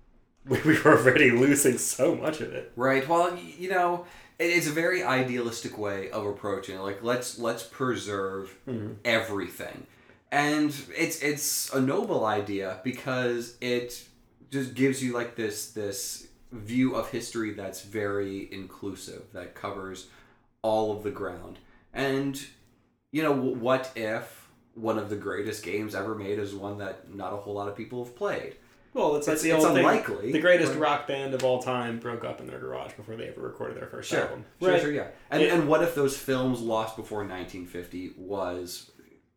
we, we were already losing so much of it. Right. Well, you know, it's a very idealistic way of approaching it. Like let's let's preserve mm-hmm. everything, and it's it's a noble idea because it just gives you like this this view of history that's very inclusive, that covers all of the ground. And you know, what if one of the greatest games ever made is one that not a whole lot of people have played. Well, it's like It's, the it's old thing. unlikely. The greatest but- rock band of all time broke up in their garage before they ever recorded their first Sure, album. sure, Right. sure, yeah. And It- and what if those films lost before nineteen fifty was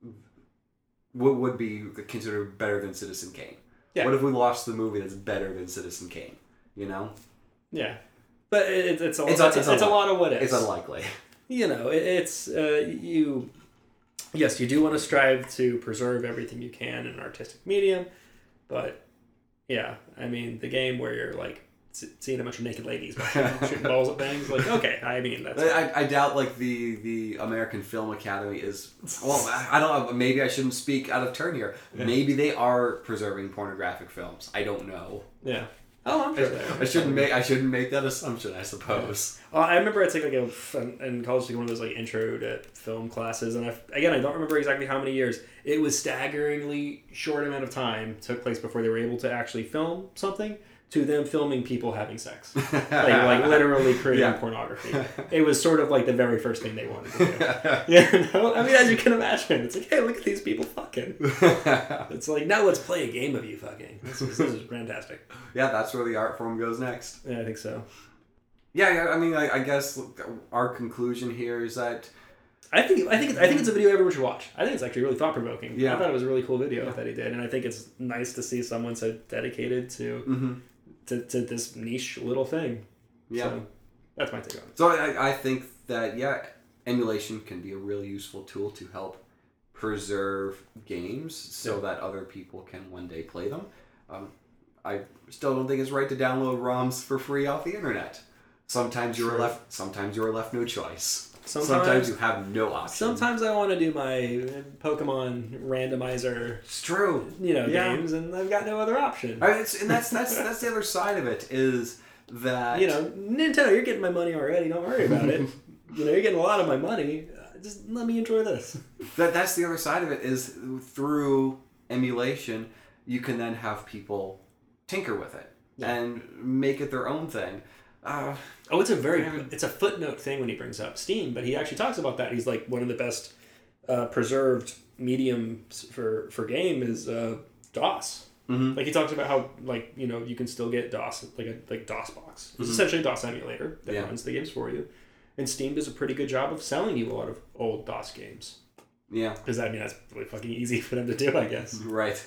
what would be considered better than Citizen Kane? Yeah. What if we lost the movie that's better than Citizen Kane? You know, Yeah. But it, it's, a, It's it's, a- it's, it's it's, a a lot. lot of what ifs. it's unlikely. You know, it, it's uh, you. Yes, you do want to strive to preserve everything you can in an artistic medium, but yeah, I mean, the game where you're like s- seeing a bunch of naked ladies shooting, shooting balls at things, like okay, I mean that's. I, I doubt like the the American Film Academy is well. I I don't know. Maybe I shouldn't speak out of turn here. Yeah. Maybe they are preserving pornographic films. I don't know. Yeah. Oh, I'm sure they I are. shouldn't make I shouldn't make that assumption. I suppose. Uh, I remember I took like a in college like one of those like intro to film classes, and I again I don't remember exactly how many years. It was staggeringly short amount of time took place before they were able to actually film something to them filming people having sex, like like literally creating Yeah. pornography. It was sort of like the very first thing they wanted to do. You know? I mean, as you can imagine, it's like, hey, look at these people fucking. It's like, now let's play a game of you fucking. This is, this is fantastic. Yeah, that's where the art form goes next. Yeah, I think so. Yeah, yeah. I mean, I, I guess our conclusion here is that I think I think I think it's a video everyone should watch. I think it's actually really thought provoking. Yeah. I thought it was a really cool video Yeah. that he did, and I think it's nice to see someone so dedicated to mm-hmm. to, to this niche little thing. yeah. So, that's my take on it. So I, I think that yeah, emulation can be a really useful tool to help preserve games so Yeah. that other people can one day play them. Um, I still don't think it's right to download ROMs for free off the internet. Sometimes you're True. left. Sometimes you're left no choice. Sometimes, Sometimes you have no option. sometimes I want to do my Pokemon randomizer, It's true. you know, Yeah. games, and I've got no other option. I mean, it's, and that's that's that's the other side of it is that You know, Nintendo, you're getting my money already. Don't worry about it. You know, you're getting a lot of my money. Uh, Just let me enjoy this. that that's the other side of it is through emulation you can then have people tinker with it Yeah. and make it their own thing. Uh, Oh, it's a very Yeah. it's a footnote thing when he brings up Steam, but he actually talks about that. He's like one of the best uh, preserved mediums for for game is uh, DOS. mhm. Like he talks about how like you know you can still get DOS like a like DOSBox. It's Mhm. essentially a DOS emulator that Yeah. runs the games for you, and Steam does a pretty good job of selling you a lot of old DOS games. Yeah, Because I mean that's really fucking easy for them to do, I guess. right.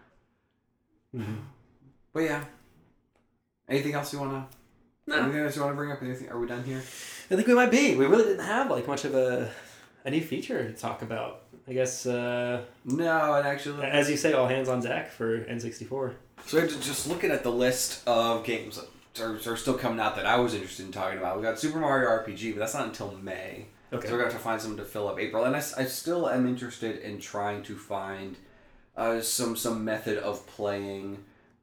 Mm-hmm. But yeah. Anything else you wanna? No. Anything else you wanna bring up? Anything? Are we done here? I think we might be. We really didn't have like much of a a new feature to talk about. I guess uh, No, and actually, as you say, all hands on deck for N sixty-four. so j- just looking at the list of games that are, are still coming out that I was interested in talking about, we got Super Mario R P G, but that's not until May. Okay. So we're going to have to find something to fill up April. And I, s- I still am interested in trying to find uh, some some method of playing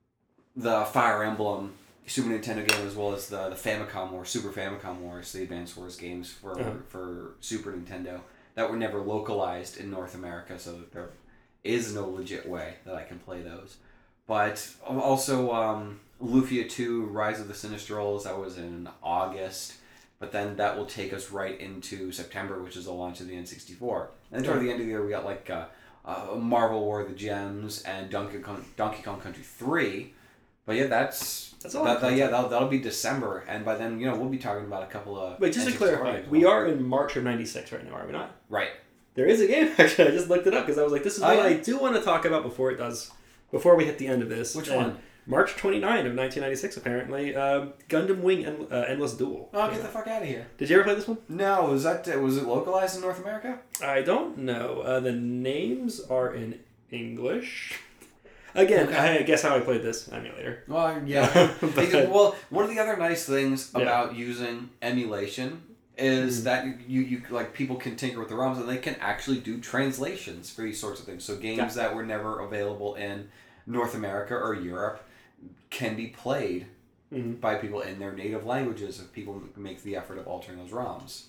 the Fire Emblem Super Nintendo game as well as the, the Famicom Wars, Super Famicom Wars, the Advance Wars games for Uh-huh. for Super Nintendo that were never localized in North America, so that there is no legit way that I can play those. But also um, Lufia two, Rise of the Sinistrals, that was in August. But then that will take us right into September, which is the launch of the N sixty-four. And then toward the end of the year, we got like uh, uh, Marvel War of the Gems and Donkey Kong, Donkey Kong Country three. But yeah, that's That's all. that, that, yeah, that'll, that'll be December, and by then you know we'll be talking about a couple of. Wait, just to N sixty-four clarify, games. we are in March of ninety-six right now, are we not? Right. There is a game actually. I just looked it up because I was like, this is Oh, what yeah? I do want to talk about before it does, before we hit the end of this. Which And one? March twenty-ninth of nineteen ninety-six, apparently. Um, Gundam Wing en- uh, Endless Duel. Oh, get the fuck out of here! Did you ever play this one? No, was that was it localized in North America? I don't know. Uh, the names are in English. Again, Okay. I guess how I played this emulator. Well, yeah. But- Because, well, one of the other nice things Yeah. about using emulation is Mhm. that you, you like people can tinker with the ROMs and they can actually do translations for these sorts of things. So games Yeah. that were never available in North America or Europe can be played Mhm. by people in their native languages if people make the effort of altering those ROMs.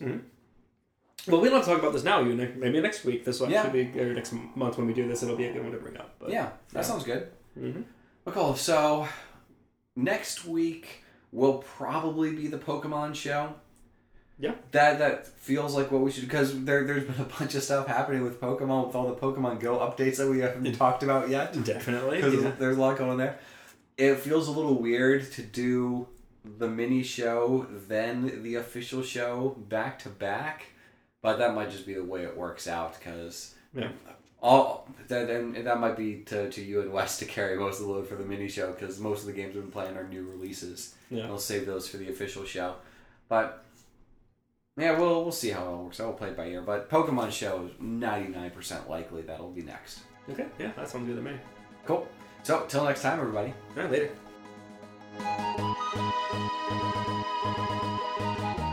Well, we don't have to talk about this now. You ne- maybe next week. This will Yeah. actually be or next month when we do this. It'll be a good one to bring up. But, yeah, that yeah. sounds good. Mm-hmm. Okay, so next week will probably be the Pokemon show. Yeah. That that feels like what we should, because there there's been a bunch of stuff happening with Pokemon, with all the Pokemon Go updates that we haven't talked about yet. Definitely. Because Yeah. there's a lot going on there. It feels a little weird to do the mini show, then the official show back to back, but that might just be the way it works out, because Yeah. all that and that might be to, to you and Wes to carry most of the load for the mini show, because most of the games we've been playing are new releases. Yeah. We'll save those for the official show, but yeah, we'll we'll see how it all works out. We'll play it by ear, but Pokemon show is ninety-nine percent likely that'll be next. Okay. Yeah, that sounds good to me. Cool. So till next time, everybody. All right, later.